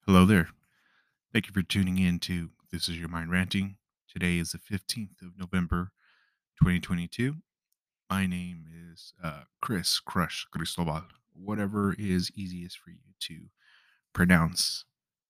Hello there. Thank you for tuning in to This Is Your Mind Ranting. Today is the 15th of November, 2022. My name is Chris Crush Cristobal, whatever is easiest for you to pronounce.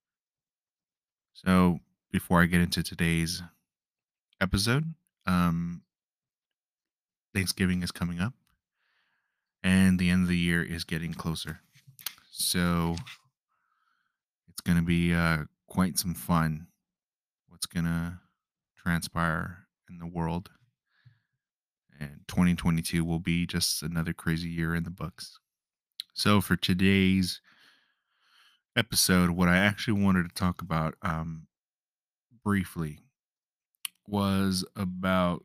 So, before I get into today's episode, um, Thanksgiving is coming up and the end of the year is getting closer. So, it's going to be quite some fun what's going to transpire in the world, and 2022 will be just another crazy year in the books. So, for today's episode, what I actually wanted to talk about briefly was about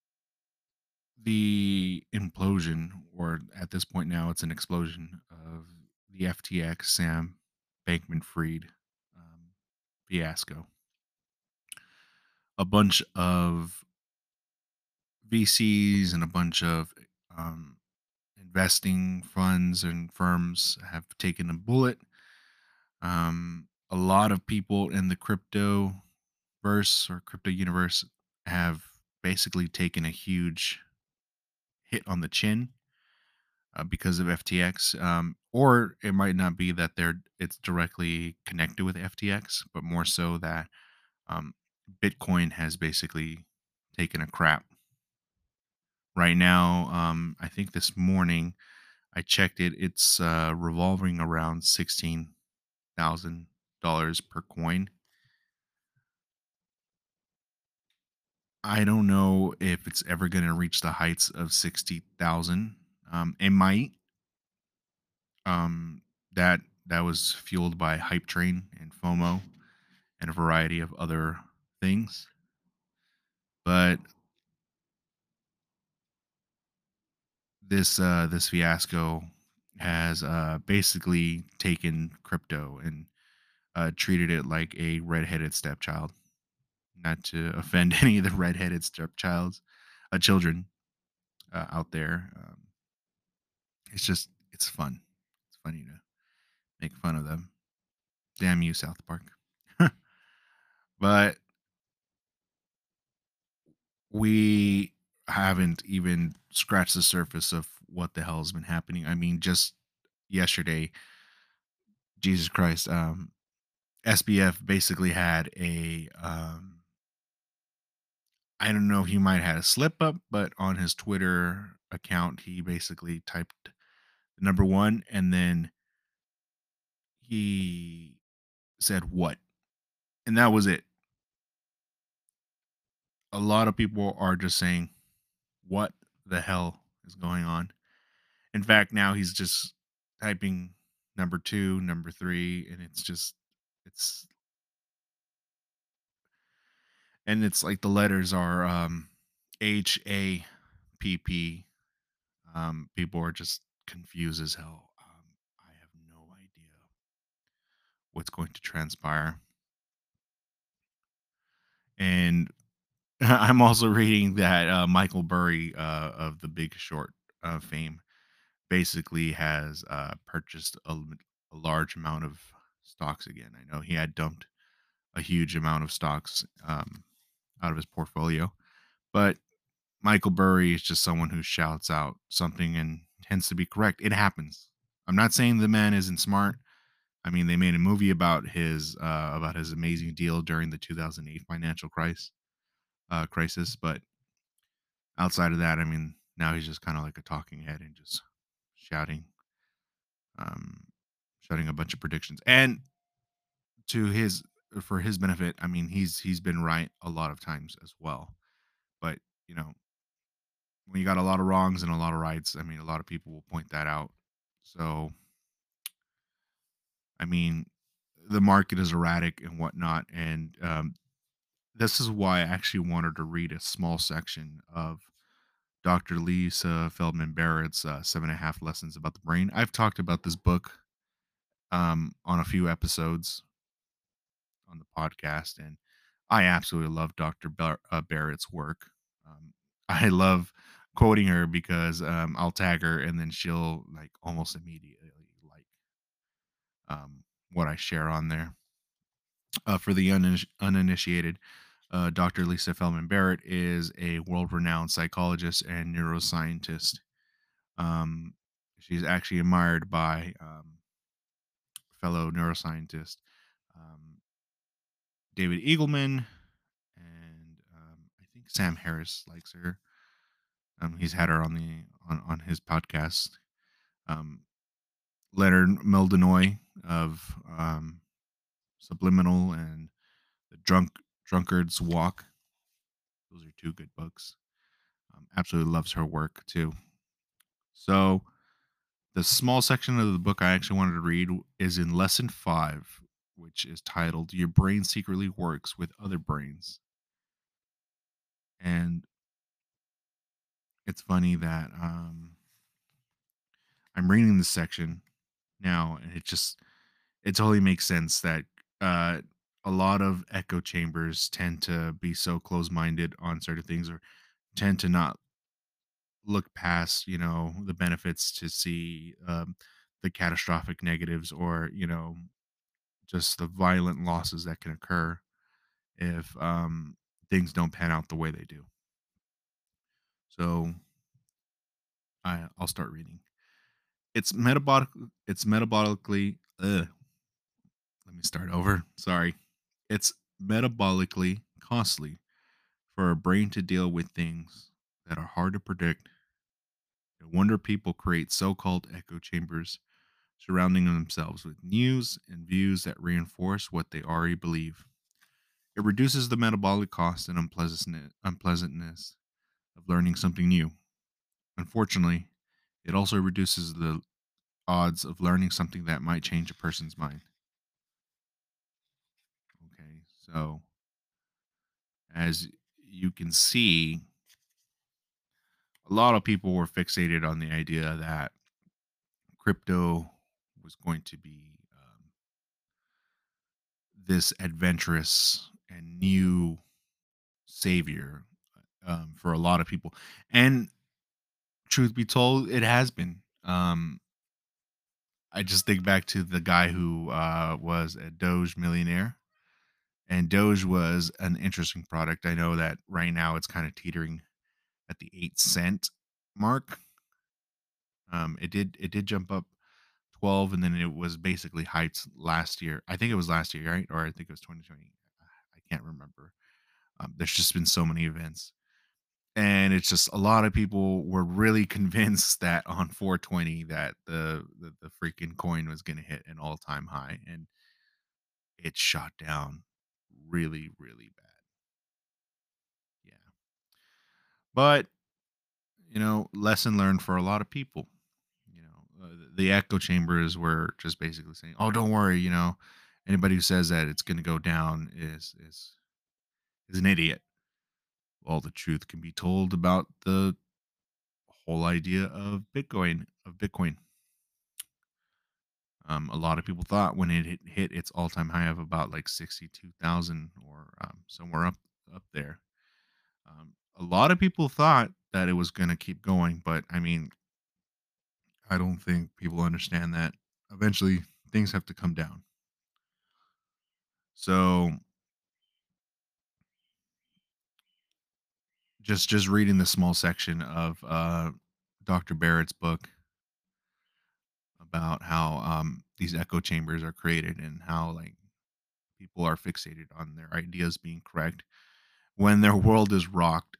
the implosion, or at this point now, it's an explosion of the FTX Sam Bankman Fried um, fiasco. A bunch of VCs and a bunch of um, investing funds and firms have taken a bullet. A lot of people in the crypto verse or crypto universe have basically taken a huge hit on the chin because of FTX. Or it might not be that it's directly connected with FTX, but more so that um, Bitcoin has basically taken a crap. Right now, I think this morning I checked it. It's revolving around $16,000 per coin. I don't know if it's ever going to reach the heights of 60,000. It might. Um, that that was fueled by hype train and FOMO and a variety of other things. But this fiasco has basically taken crypto and treated it like a redheaded stepchild. Not to offend any of the redheaded stepchilds, children out there. It's fun. It's funny to make fun of them. Damn you, South Park. But we haven't even scratched the surface of what the hell has been happening. I mean, just yesterday, Jesus Christ, SBF basically had I don't know, he might have had a slip up, but on his Twitter account, he basically typed the number one and then he said what? And that was it. A lot of people are just saying, what the hell is going on? In fact, now he's just typing number 2, number 3, and it's it's like the letters are HAPP. People are just confused as hell. I have no idea what's going to transpire. And I'm also reading that Michael Burry of The Big Short fame basically has purchased a large amount of stocks again. I know he had dumped a huge amount of stocks out of his portfolio, but Michael Burry is just someone who shouts out something and tends to be correct. It happens. I'm not saying the man isn't smart. I mean, they made a movie about his amazing deal during the 2008 financial crisis, but outside of that, I mean, now he's just kind of like a talking head and just shouting, um, shouting a bunch of predictions. And to his for his benefit, I mean, he's been right a lot of times as well. But you know, when you got a lot of wrongs and a lot of rights, I mean, a lot of people will point that out. So, I mean, the market is erratic and whatnot, and this is why I actually wanted to read a small section of Dr. Lisa Feldman Barrett's 7.5 Lessons About the Brain. I've talked about this book on a few episodes on the podcast, and I absolutely love Barrett's work. I love quoting her because I'll tag her and then she'll like almost immediately like what I share on there. For the uninitiated, Dr. Lisa Feldman Barrett is a world renowned psychologist and neuroscientist. Um, she's actually admired by fellow neuroscientist um, David Eagleman, and I think Sam Harris likes her. He's had her on on his podcast. Um, Leonard Mildenoy of Subliminal and the Drunkard's Walk. Those are two good books. Absolutely loves her work too. So the small section of the book I actually wanted to read is in lesson 5, which is titled "Your Brain Secretly Works with Other Brains." And it's funny that I'm reading this section now, and it totally makes sense that uh, a lot of echo chambers tend to be so close-minded on certain things, or tend to not look past, the benefits to see the catastrophic negatives, or just the violent losses that can occur if things don't pan out the way they do. So I'll start reading. It's metabolic. It's metabolically. Let me start over. Sorry. It's metabolically costly for our brain to deal with things that are hard to predict. No wonder people create so-called echo chambers, surrounding themselves with news and views that reinforce what they already believe. It reduces the metabolic cost and unpleasantness of learning something new. Unfortunately, it also reduces the odds of learning something that might change a person's mind. Okay, so as you can see, a lot of people were fixated on the idea that crypto was going to be this adventurous and new savior for a lot of people. And truth be told, it has been. I just think back to the guy who was a Doge millionaire, and Doge was an interesting product. I know that right now it's kind of teetering at the 8 cent mark. It did jump up 12, and then it was basically heights last year. I think it was last year, right? Or I think it was 2020. I can't remember. There's just been so many events, and it's just a lot of people were really convinced that on 420 that the freaking coin was going to hit an all-time high, and it shot down really, really bad. Yeah. But, lesson learned for a lot of people. The echo chambers were just basically saying, "Oh, don't worry, anybody who says that it's going to go down is an idiot." Well, the truth can be told about the whole idea of Bitcoin. A lot of people thought when it hit its all-time high of about like 62,000, or somewhere up there. A lot of people thought that it was going to keep going, but I mean, I don't think people understand that eventually things have to come down. So just reading the small section of Dr. Barrett's book about how these echo chambers are created, and how like people are fixated on their ideas being correct when their world is rocked.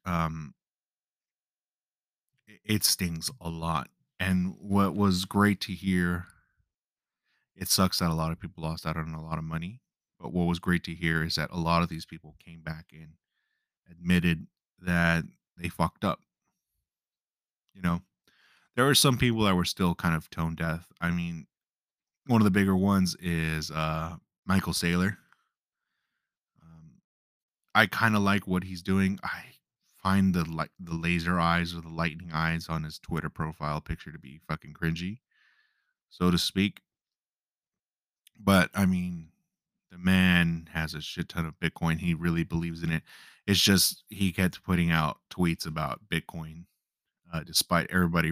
It stings a lot. And what was great to hear, it sucks that a lot of people lost out on a lot of money. But what was great to hear is that a lot of these people came back and admitted that they fucked up. You know, there were some people that were still kind of tone deaf. I mean, one of the bigger ones is Michael Saylor. Um, I kind of like what he's doing. I find the laser eyes, or the lightning eyes on his Twitter profile picture to be fucking cringy, so to speak. But I mean, the man has a shit ton of Bitcoin. He really believes in it. It's just he kept putting out tweets about Bitcoin, despite everybody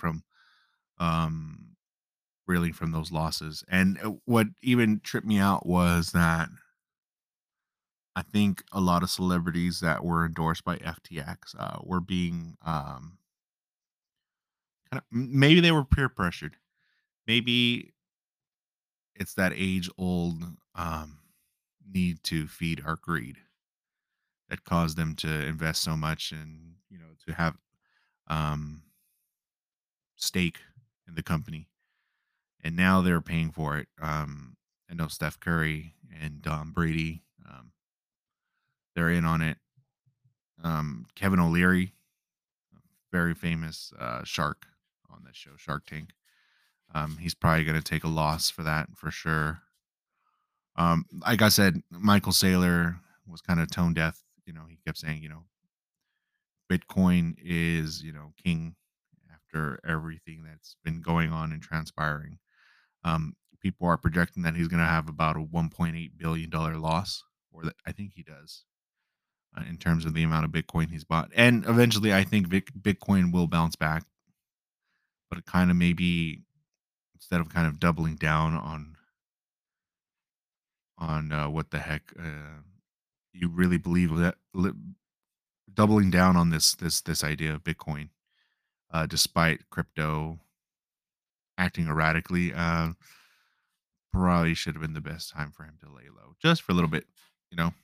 um, reeling from those losses. And what even tripped me out was that I think a lot of celebrities that were endorsed by FTX were being maybe they were peer pressured. Maybe it's that age old need to feed our greed that caused them to invest so much and to have um, stake in the company, and now they're paying for it. I know Steph Curry and Brady, they're in on it. Kevin O'Leary, very famous shark on that show, Shark Tank. He's probably going to take a loss for that for sure. Like I said, Michael Saylor was kind of tone deaf. He kept saying, Bitcoin is, king after everything that's been going on and transpiring. People are projecting that he's going to have about a $1.8 billion loss, or that I think he does, in terms of the amount of Bitcoin he's bought. And eventually, I think Bitcoin will bounce back, but it kind of maybe instead of kind of doubling down on what the heck you really believe that doubling down on this idea of Bitcoin, despite crypto acting erratically, probably should have been the best time for him to lay low just for a little bit, you know.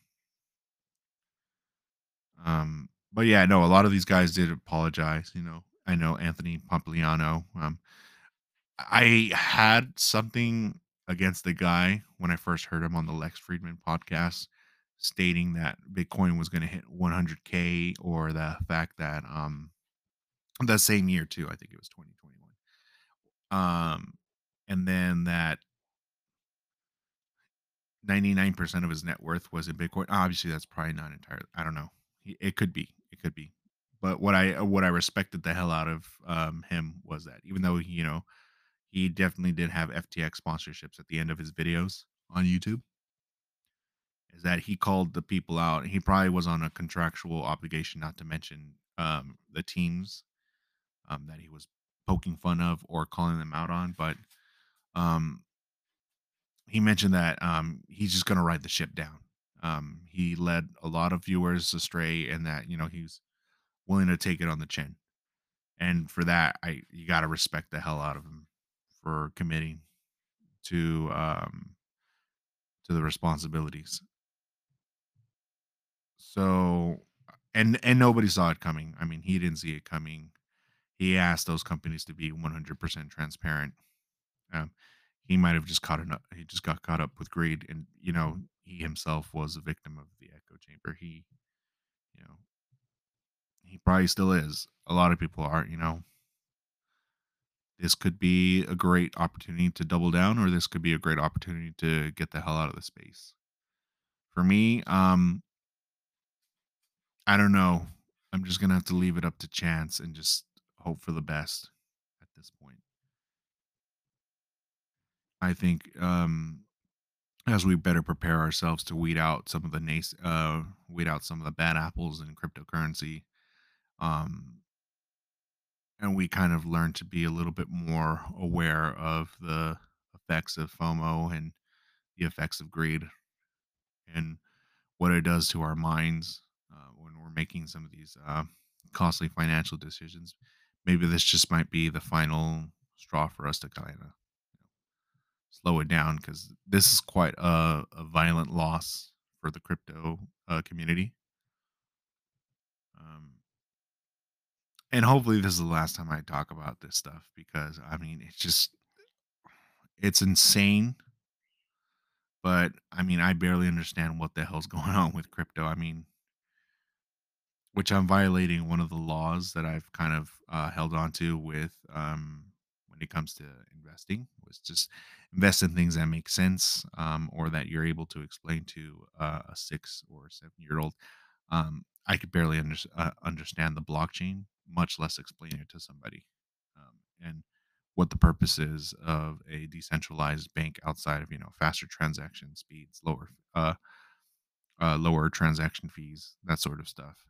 But yeah, no, a lot of these guys did apologize. I know Anthony Pompliano. I had something against the guy when I first heard him on the Lex Friedman podcast, stating that Bitcoin was going to hit 100K, or the fact that the same year too, I think it was 2021. Um, and then that 99% of his net worth was in Bitcoin. Obviously, that's probably not entirely. I don't know. It could be. It could be. But what I respected the hell out of him was that even though he definitely did have FTX sponsorships at the end of his videos on YouTube, is that he called the people out. He probably was on a contractual obligation not to mention the teams that he was poking fun of or calling them out on, but um, he mentioned that he's just going to ride the ship down. He led a lot of viewers astray, and that he's willing to take it on the chin. And for that, I you got to respect the hell out of him for committing to um, to the responsibilities. So, and nobody saw it coming. I mean, he didn't see it coming. He asked those companies to be 100% transparent. Um, he might have just caught enough. He just got caught up with greed, and he himself was a victim of the echo chamber. You know, he probably still is. A lot of people are. This could be a great opportunity to double down, or this could be a great opportunity to get the hell out of the space. For me, I don't know. I'm just gonna have to leave it up to chance and just hope for the best at this point. I think as we better prepare ourselves to weed out some of the bad apples in cryptocurrency, um, and we kind of learn to be a little bit more aware of the effects of FOMO and the effects of greed and what it does to our minds when we're making some of these costly financial decisions. Maybe this just might be the final straw for us to kind of slow it down, because this is quite a violent loss for the crypto community. Um, and hopefully, this is the last time I talk about this stuff, because I mean, it's insane. But I mean, I barely understand what the hell's going on with crypto. I mean, which I'm violating one of the laws that I've kind of held on to with when it comes to investing, was just invest in things that make sense, or that you're able to explain to a 6 or 7 year old. I could barely understand the blockchain, much less explain it to somebody, and what the purpose is of a decentralized bank outside of faster transaction speeds, lower transaction fees, that sort of stuff.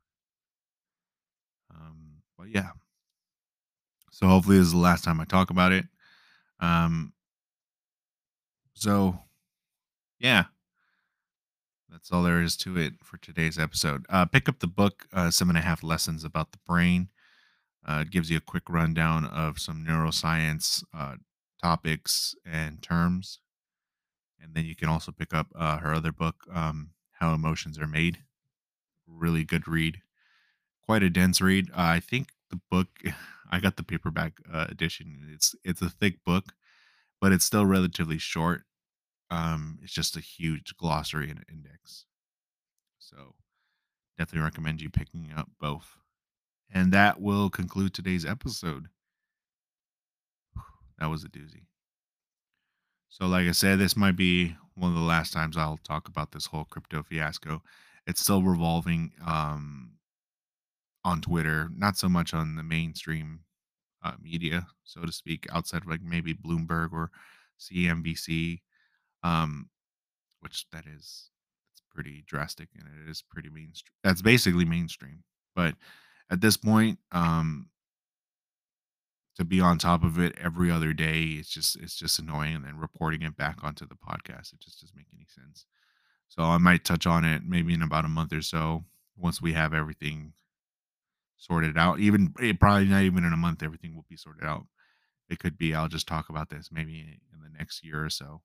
But yeah, so hopefully this is the last time I talk about it. Um, so yeah, That's all there is to it for today's episode. Pick up the book, Seven and a Half Lessons About the Brain. It gives you a quick rundown of some neuroscience topics and terms. And then you can also pick up her other book, How Emotions Are Made. Really good read. Quite a dense read. I think the book, I got the paperback edition. It's a thick book, but it's still relatively short. It's just a huge glossary and index. So definitely recommend you picking up both. And that will conclude today's episode. That was a doozy. So, like I said, this might be one of the last times I'll talk about this whole crypto fiasco. It's still revolving on Twitter, not so much on the mainstream media, so to speak, outside of like maybe Bloomberg or CNBC, um, which that is it's pretty drastic and it is pretty mainstream. That's basically mainstream. But at this point, to be on top of it every other day, it's just annoying. And then reporting it back onto the podcast, it just doesn't make any sense. So I might touch on it maybe in about a month or so once we have everything sorted out. Even probably not even in a month, everything will be sorted out. It could be I'll just talk about this maybe in the next year or so.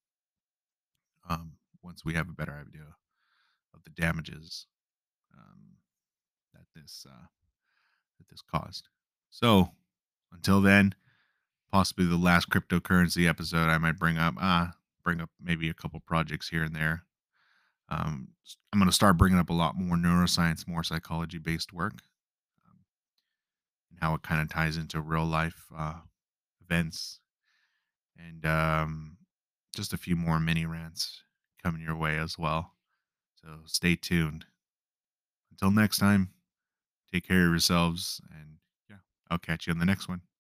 Once we have a better idea of the damages um, that this caused. So until then, possibly the last cryptocurrency episode I might bring up maybe a couple projects here and there. I'm going to start bringing up a lot more neuroscience, more psychology based work, um, and how it kind of ties into real life events, and just a few more mini rants coming your way as well. So stay tuned. Until next time, take care of yourselves, and yeah, I'll catch you on the next one.